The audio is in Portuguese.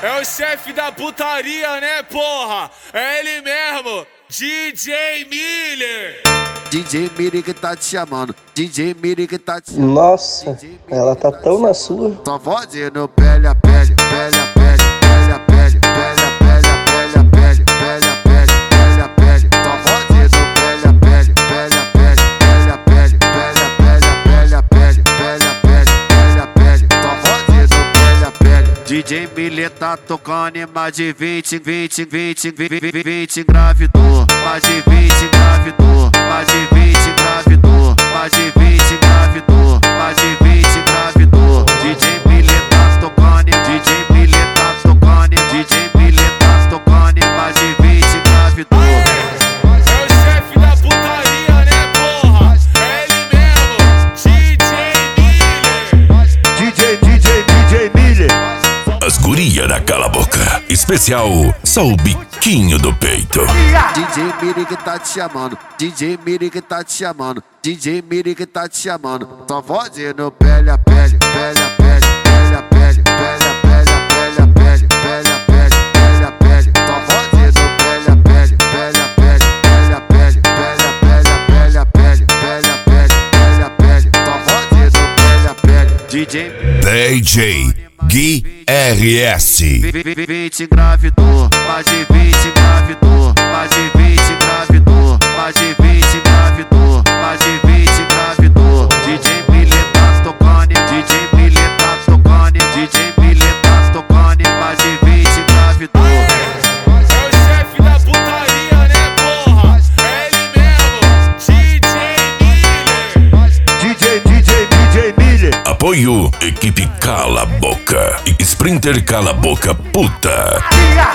É o chefe da putaria, né, porra? É ele mesmo, DJ Miller. DJ Miller que tá te chamando, DJ Miller que tá te chamando. Nossa, ela tá tão na sua. Só fodendo pele a pele, pele a pele, pele a pele, pele a pele, pele a pele, pele a pele, pele a pele. Só fodendo pele a pele, pele a pele, pele a pele, pele a pele, pele a pele, pele a pele, pele a pele. Só fodendo pele a pele. DJ Miller tá tocando em mais de 20 engravidou, mais de 20 engravidou, mais de 20 engravidou, mais de 20 engravidou, mais de 20 engravidou. DJ Miller tá tocando, DJ Miller tá tocando, DJ Miller tá tocando em mais de 20 engravidou. É o chefe da putaria, né, porra? É ele mesmo, DJ Miller. As guria da Cala Boca. Especial só o biquinho do peito. DJ Miller que tá te chamando, DJ Miller que tá te chamando, DJ Miller que tá te chamando. Só fodendo pele a pele, pele a pele, pele a pele, pele a pele, pele a pele, pele a pele, pele a pele. Só fodendo pele a pele, pele a pele, pele a pele, pele a pele, pele a pele, pele a pele, pele a pele. Só fodendo pele a pele. DJ Gui RS. 20 engravidou, mais de 20 engravidou, mais de 20 engravidou, mais de 20 engravidou, mais de 20 engravidou. DJ Miller tá tocando, DJ Miller tá tocando, DJ Miller tá tocando, mais de 20 engravidou. É o chefe da putaria, né, porra? É ele mesmo, DJ Miller. Apoio Equipe Cala Boca e Sprinter Cala Boca Puta.